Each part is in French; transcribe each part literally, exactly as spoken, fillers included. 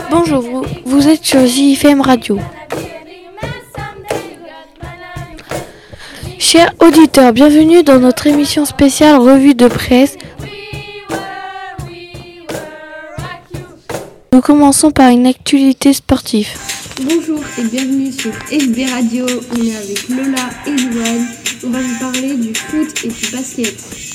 Bonjour, vous, vous êtes sur J F M Radio. Chers auditeurs, bienvenue dans notre émission spéciale Revue de presse. Nous commençons par une actualité sportive. Bonjour et bienvenue sur S B Radio. On est avec Lola et Louane. On va vous parler du foot et du basket.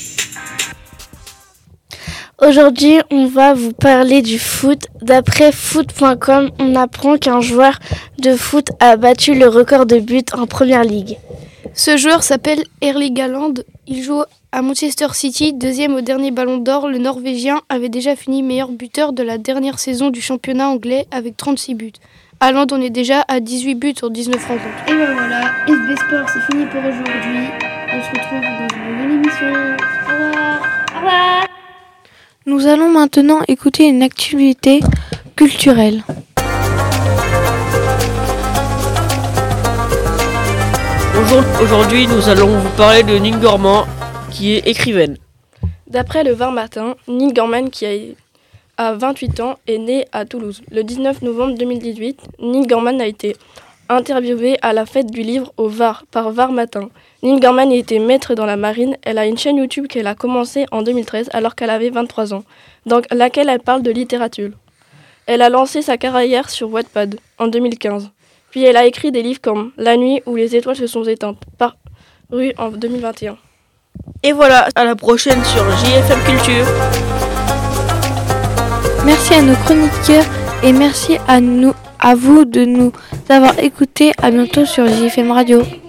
Aujourd'hui, on va vous parler du foot. D'après foot point com, on apprend qu'un joueur de foot a battu le record de buts en Première Ligue. Ce joueur s'appelle Erling Haaland. Il joue à Manchester City, deuxième au dernier Ballon d'Or. Le Norvégien avait déjà fini meilleur buteur de la dernière saison du championnat anglais avec trente-six buts. Haaland en est déjà à dix-huit buts sur dix-neuf rencontres. Et ben voilà, S B Sport, c'est fini pour aujourd'hui. On se retrouve dans une nouvelle émission. Au revoir. Au revoir. Nous allons maintenant écouter une actualité culturelle. Bonjour, aujourd'hui nous allons vous parler de Ning Gorman, qui est écrivaine. D'après le Var Matin, Ning Gorman, qui a vingt-huit ans, est né à Toulouse. Le dix-neuf novembre deux mille dix-huit, Ning Gorman a été interviewée à la fête du livre au Var par Var Matin. Ning Gorman était maître dans la marine. Elle a une chaîne YouTube qu'elle a commencée en deux mille treize alors qu'elle avait vingt-trois ans, dans laquelle elle parle de littérature. Elle a lancé sa carrière sur Wattpad en deux mille quinze. Puis elle a écrit des livres comme La nuit où les étoiles se sont éteintes, paru en deux mille vingt et un. Et voilà, à la prochaine sur J F M Culture. Merci à nos chroniqueurs et merci à, nous, à vous de nous avoir écoutés. À bientôt sur J F M Radio.